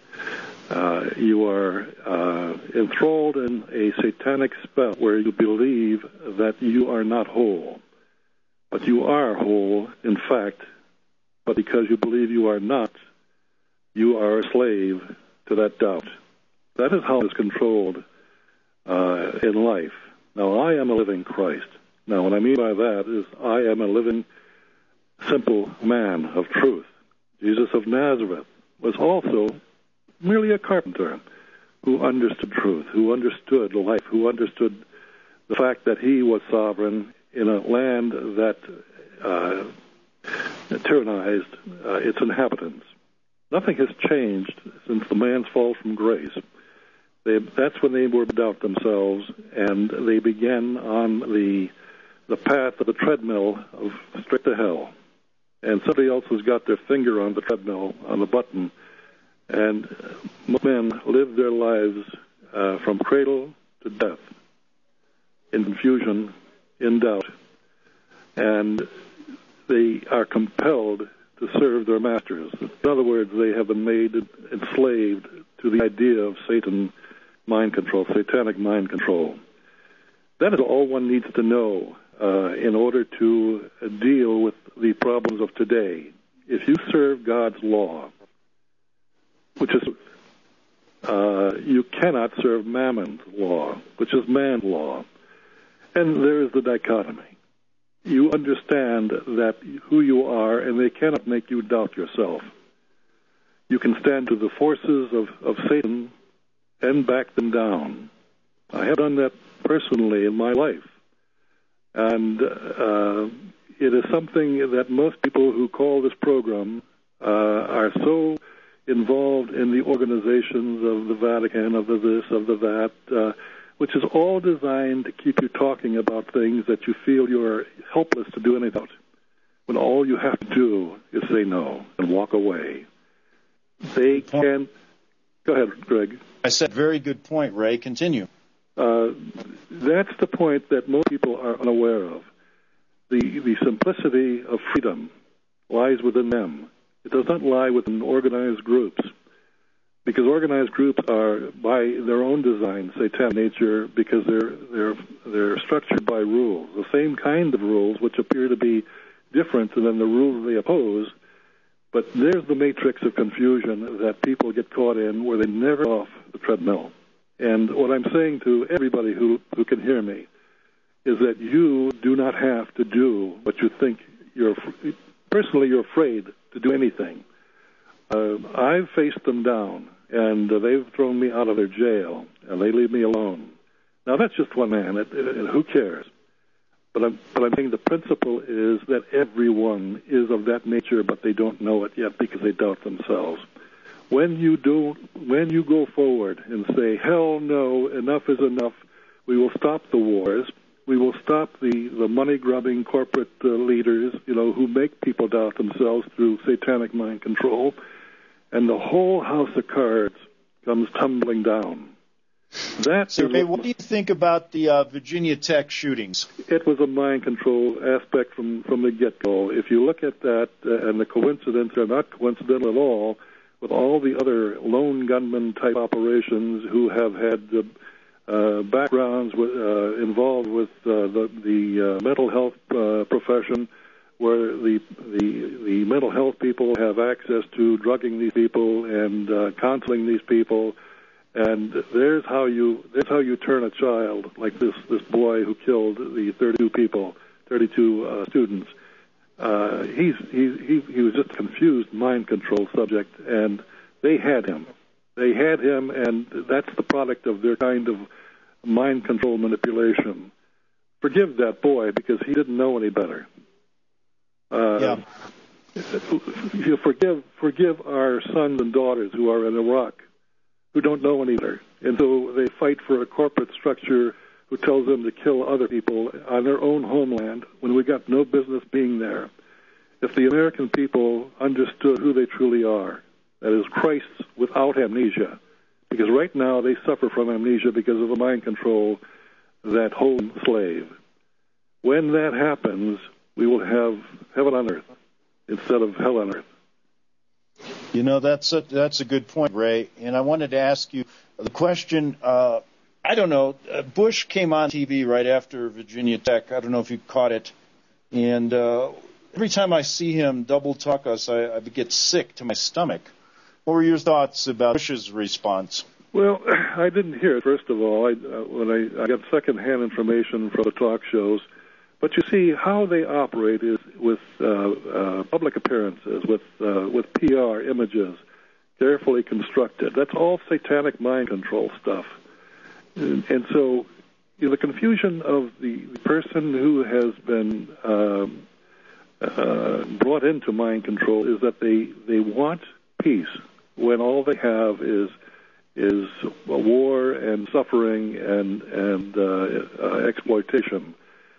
Uh, you are uh, enthralled in a satanic spell where you believe that you are not whole. But you are whole, in fact, but because you believe you are not, you are a slave to that doubt. That is how it's controlled uh, in life. Now, I am a living Christ. Now, what I mean by that is I am a living, simple man of truth. Jesus of Nazareth was also merely a carpenter who understood truth, who understood life, who understood the fact that he was sovereign in a land that uh, tyrannized uh, its inhabitants. Nothing has changed since the man's fall from grace. They, that's when they were doubt themselves, and they began on the the path of the treadmill of straight to hell. And somebody else has got their finger on the treadmill, on the button, and men live their lives uh, from cradle to death in confusion, in doubt, and they are compelled to serve their masters. In other words, they have been made enslaved to the idea of Satan mind control, satanic mind control. That is all one needs to know uh, in order to uh, deal with the problems of today. If you serve God's law, which is, uh, you cannot serve Mammon's law, which is man's law. And there is the dichotomy. You understand that who you are, and they cannot make you doubt yourself. You can stand to the forces of, of Satan and back them down. I have done that personally in my life. And uh, it is something that most people who call this program uh, are so involved in the organizations of the Vatican, of the this, of the that, uh, which is all designed to keep you talking about things that you feel you're helpless to do anything about, when all you have to do is say no and walk away. They can... Go ahead, Greg. I said very good point, Ray. Continue. Uh, that's the point that most people are unaware of. The, the simplicity of freedom lies within them. It does not lie within organized groups, because organized groups are, by their own design, satanic nature, because they're they're they're structured by rules, the same kind of rules which appear to be different than the rules they oppose. But there's the matrix of confusion that people get caught in, where they never get off the treadmill. And what I'm saying to everybody who who can hear me is that you do not have to do what you think you're. Personally, you're afraid to do anything. Uh, I've faced them down, and uh, they've thrown me out of their jail, and they leave me alone. Now, that's just one man, it, it, it, who cares? But I'm, but I'm saying the principle is that everyone is of that nature, but they don't know it yet because they doubt themselves. When you do, when you go forward and say, hell no, enough is enough, we will stop the wars, we will stop the, the money-grubbing corporate uh, leaders, you know, who make people doubt themselves through satanic mind control, and the whole house of cards comes tumbling down. That so, is Ray, what, what do you think about the uh, Virginia Tech shootings? It was a mind control aspect from, from the get-go. If you look at that, uh, and the coincidence are not coincidental at all, with all the other lone gunman type operations who have had uh, uh, backgrounds with, uh, involved with uh, the, the uh, mental health uh, profession, where the, the the mental health people have access to drugging these people and uh, counseling these people. And there's how you there's how you turn a child like this this boy who killed the thirty-two people, thirty-two uh, students. Uh, he's he, he he was just a confused mind control subject, and they had him. They had him, and that's the product of their kind of mind control manipulation. Forgive that boy because he didn't know any better. Uh, yeah. You forgive forgive our sons and daughters who are in Iraq, who don't know any better, and so they fight for a corporate structure who tells them to kill other people on their own homeland when we got no business being there. If the American people understood who they truly are, that is Christ without amnesia, because right now they suffer from amnesia because of the mind control that holds the slave. When that happens, we will have heaven on earth instead of hell on earth. You know, that's a, that's a good point, Ray. And I wanted to ask you the question, uh, I don't know, uh, Bush came on T V right after Virginia Tech. I don't know if you caught it. And uh, every time I see him double talk us, I, I get sick to my stomach. What were your thoughts about Bush's response? Well, I didn't hear it, first of all. I, uh, when I, I got secondhand information from the talk shows. But you see, how they operate is with uh, uh, public appearances, with uh, with P R images, carefully constructed. That's all satanic mind control stuff. And, and so, you know, the confusion of the person who has been um, uh, brought into mind control is that they, they want peace when all they have is is a war and suffering and and uh, uh, exploitation.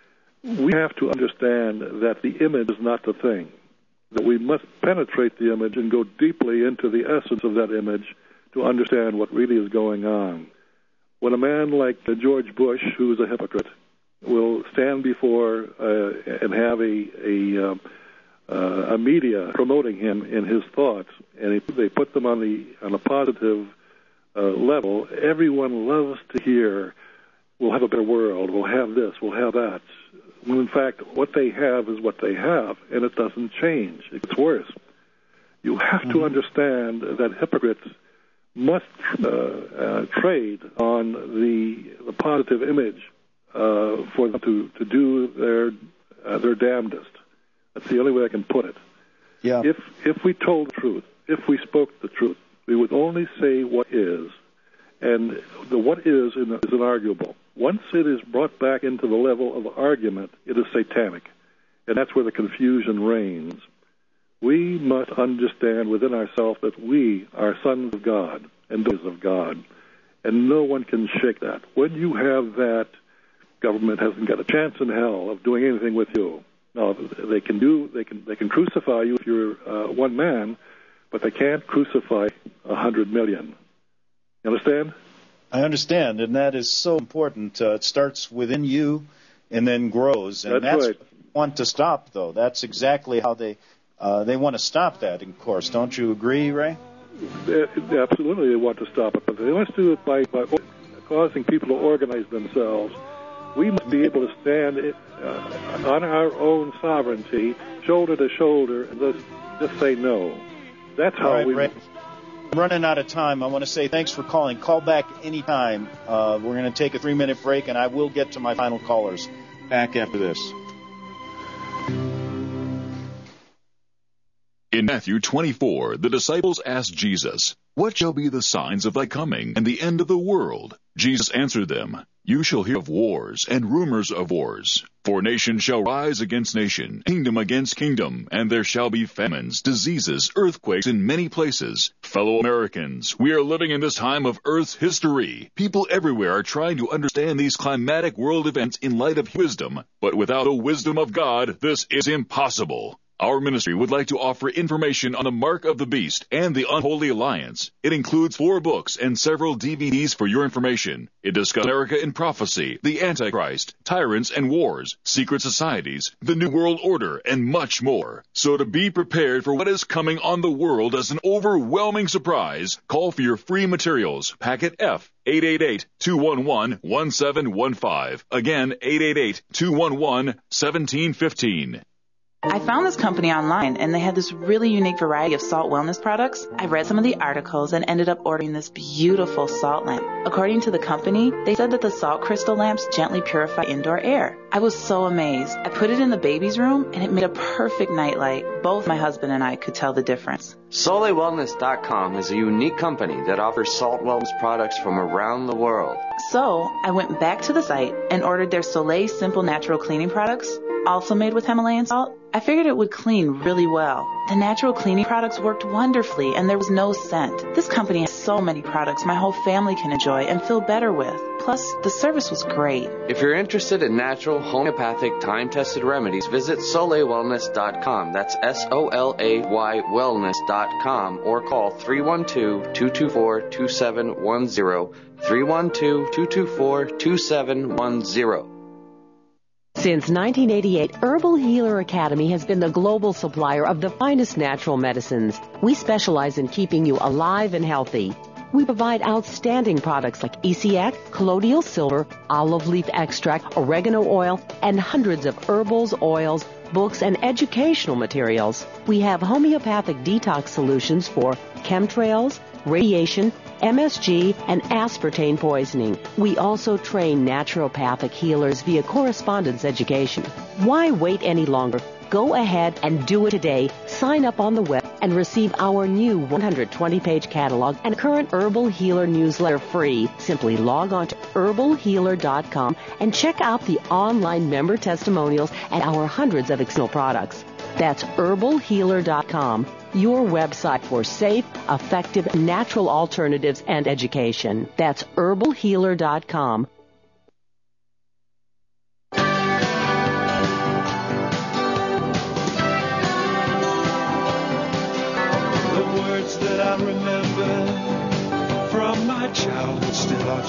We have to understand that the image is not the thing, that we must penetrate the image and go deeply into the essence of that image to understand what really is going on. When a man like George Bush, who is a hypocrite, will stand before uh, and have a a, uh, uh, a media promoting him in his thoughts, and he, they put them on the on a positive uh, level, everyone loves to hear, "We'll have a better world. We'll have this. We'll have that." When in fact, what they have is what they have, and it doesn't change. It gets worse. You have mm-hmm. to understand that hypocrites must uh, uh, trade on the the positive image uh, for them to, to do their uh, their damnedest. That's the only way I can put it. Yeah. If if we told the truth, if we spoke the truth, we would only say what is, and the what is is inarguable. Once it is brought back into the level of argument, it is satanic, and that's where the confusion reigns. We must understand within ourselves that we are sons of God and daughters of God, and no one can shake that. When you have that, government hasn't got a chance in hell of doing anything with you. Now, they can do, they can, they can crucify you if you're uh, one man, but they can't crucify a hundred million. You understand? I understand, and that is so important. Uh, it starts within you and then grows, and that's, that's right. what they want to stop, though. That's exactly how they uh, they want to stop that, of course. Don't you agree, Ray? Absolutely, they want to stop it, but they must do it by, by causing people to organize themselves. We must be able to stand uh, on our own sovereignty, shoulder to shoulder, and just, just say no. That's how All right, we... Ray. I'm running out of time. I want to say thanks for calling. Call back anytime. Uh, we're going to take a three-minute break, and I will get to my final callers back after this. In Matthew twenty-four, the disciples asked Jesus, "What shall be the signs of thy coming and the end of the world?" Jesus answered them, "You shall hear of wars and rumors of wars. For nation shall rise against nation, kingdom against kingdom, and there shall be famines, diseases, earthquakes in many places. Fellow Americans, we are living in this time of Earth's history. People everywhere are trying to understand these climatic world events in light of wisdom, but without the wisdom of God, this is impossible. Our ministry would like to offer information on the Mark of the Beast and the Unholy Alliance. It includes four books and several D V Ds for your information. It discusses America in prophecy, the Antichrist, tyrants and wars, secret societies, the New World Order, and much more. So to be prepared for what is coming on the world as an overwhelming surprise, call for your free materials. Packet F, eight eight eight, two one one, one seven one five. Again, eight eight eight, two one one, one seven one five. I found this company online, and they had this really unique variety of salt wellness products. I read some of the articles and ended up ordering this beautiful salt lamp. According to the company, they said that the salt crystal lamps gently purify indoor air. I was so amazed. I put it in the baby's room, and it made a perfect nightlight. Both my husband and I could tell the difference. Soleil Wellness dot com is a unique company that offers salt wellness products from around the world. So I went back to the site and ordered their Soleil Simple Natural Cleaning products, also made with Himalayan salt. I figured it would clean really well. The natural cleaning products worked wonderfully, and there was no scent. This company has so many products my whole family can enjoy and feel better with. Plus, the service was great. If you're interested in natural, homeopathic, time-tested remedies, visit Soleil Wellness dot com. That's S O L A Y Wellness dot com, or call three one two, two two four, two seven one zero, three one two, two two four, two seven one zero. Since nineteen eighty-eight, Herbal Healer Academy has been the global supplier of the finest natural medicines. We specialize in keeping you alive and healthy. We provide outstanding products like E C X, colloidal silver, olive leaf extract, oregano oil, and hundreds of herbals, oils, books, and educational materials. We have homeopathic detox solutions for chemtrails, radiation, M S G, and aspartame poisoning. We also train naturopathic healers via correspondence education. Why wait any longer? Go ahead and do it today. Sign up on the web and receive our new one hundred twenty page catalog and current Herbal Healer newsletter free. Simply log on to herbal healer dot com and check out the online member testimonials and our hundreds of exceptional products. That's herbal healer dot com, your website for safe, effective, natural alternatives and education. That's herbal healer dot com. That I remember from my childhood still are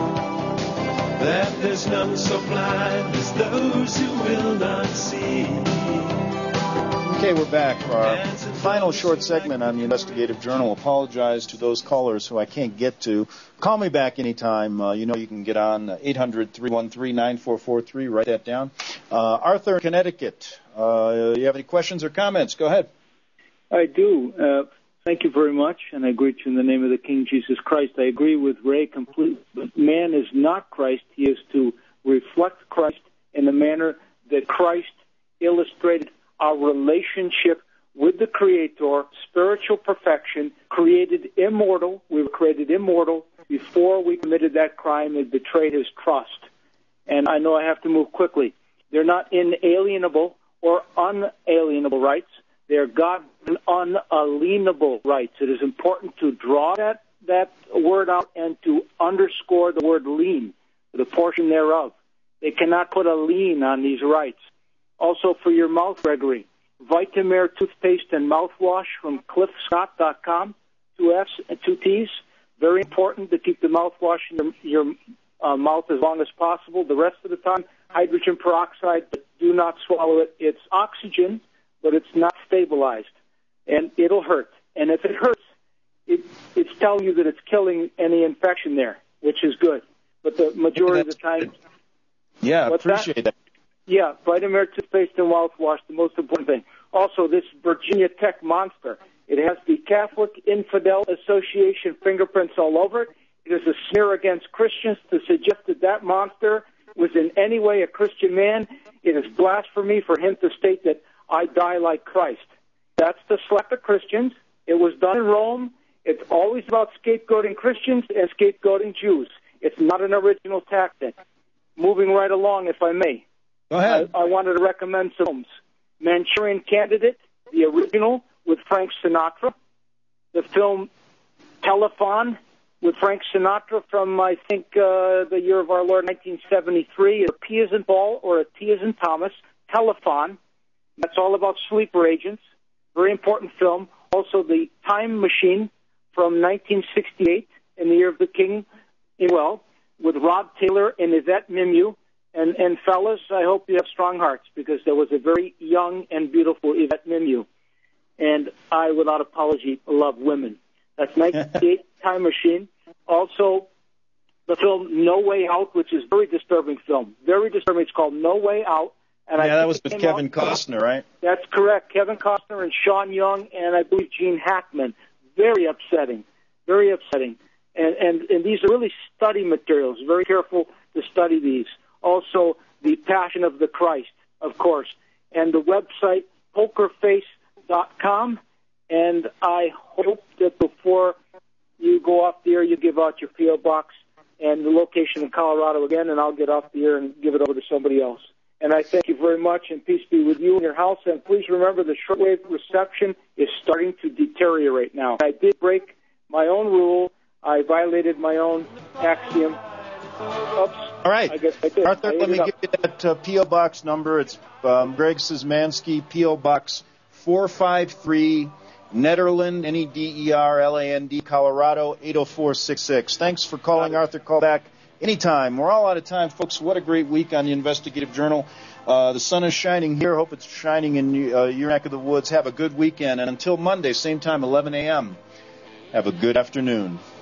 true, that there's none so blind as those who will not see. Okay, we're back for our final short segment on the Investigative Journal. Apologize to those callers who I can't get to. Call me back anytime. Uh, you know you can get on eight hundred, three one three, nine four four three. Write that down. Uh, Arthur, Connecticut. Uh, you have any questions or comments? Go ahead. I do. Uh, Thank you very much, and I greet you in the name of the King Jesus Christ. I agree with Ray completely. Man is not Christ. He is to reflect Christ in the manner that Christ illustrated our relationship with the Creator, spiritual perfection, created immortal. We were created immortal before we committed that crime and betrayed his trust. And I know I have to move quickly. They're not inalienable or unalienable rights. They are God-given unalienable rights. It is important to draw that, that word out and to underscore the word lien, the portion thereof. They cannot put a lien on these rights. Also, for your mouth, Gregory, Vitamare toothpaste and mouthwash from cliff scott dot com, two F's and two T's. Very important to keep the mouthwash in your, your uh, mouth as long as possible. The rest of the time, hydrogen peroxide, but do not swallow it. It's oxygen, but it's not stabilized, and it'll hurt. And if it hurts, it, it's telling you that it's killing any infection there, which is good. But the majority of the time... Yeah, I appreciate that? that. Yeah, Vitamare toothpaste and mouthwash, the most important thing. Also, this Virginia Tech monster, it has the Catholic Infidel Association fingerprints all over it. It is a smear against Christians to suggest that that monster was in any way a Christian man. It is blasphemy for him to state that I die like Christ. That's to slap at Christians. It was done in Rome. It's always about scapegoating Christians and scapegoating Jews. It's not an original tactic. Moving right along, if I may. Go ahead. I, I wanted to recommend some films. Manchurian Candidate, the original, with Frank Sinatra. The film Telephone with Frank Sinatra from, I think, uh, the year of our Lord, nineteen seventy-three. A P as in Paul or a T as in Thomas. Telephone. That's all about sleeper agents. Very important film. Also, The Time Machine from nineteen sixty-eight, in the year of the King, well, with Rod Taylor and Yvette Mimieux. And, and fellas, I hope you have strong hearts, because there was a very young and beautiful Yvette Mimieux. And I, without apology, love women. That's nineteen sixty-eight, Time Machine. Also, the film No Way Out, which is a very disturbing film. Very disturbing. It's called No Way Out. And yeah, I that was with Kevin out. Costner, right? That's correct. Kevin Costner and Sean Young, and I believe Gene Hackman. Very upsetting. Very upsetting. And, and, and these are really study materials. Very careful to study these. Also, The Passion of the Christ, of course. And the website, poker face dot com. And I hope that before you go off the air, you give out your P O box and the location in Colorado again, and I'll get off the air and give it over to somebody else. And I thank you very much, and peace be with you and your house. And please remember, the shortwave reception is starting to deteriorate now. I did break my own rule. I violated my own axiom. Oops. All right. I guess I did. Arthur, I let me up. give you that uh, P O box number. It's um, Greg Szymanski, P O box four five three, Nederland, N E D E R L A N D, Colorado, eight oh four six six. Thanks for calling, Arthur. Call back anytime. We're all out of time, folks. What a great week on the Investigative Journal. Uh, the sun is shining here. Hope it's shining in uh, your neck of the woods. Have a good weekend. And until Monday, same time, eleven a.m., have a good afternoon.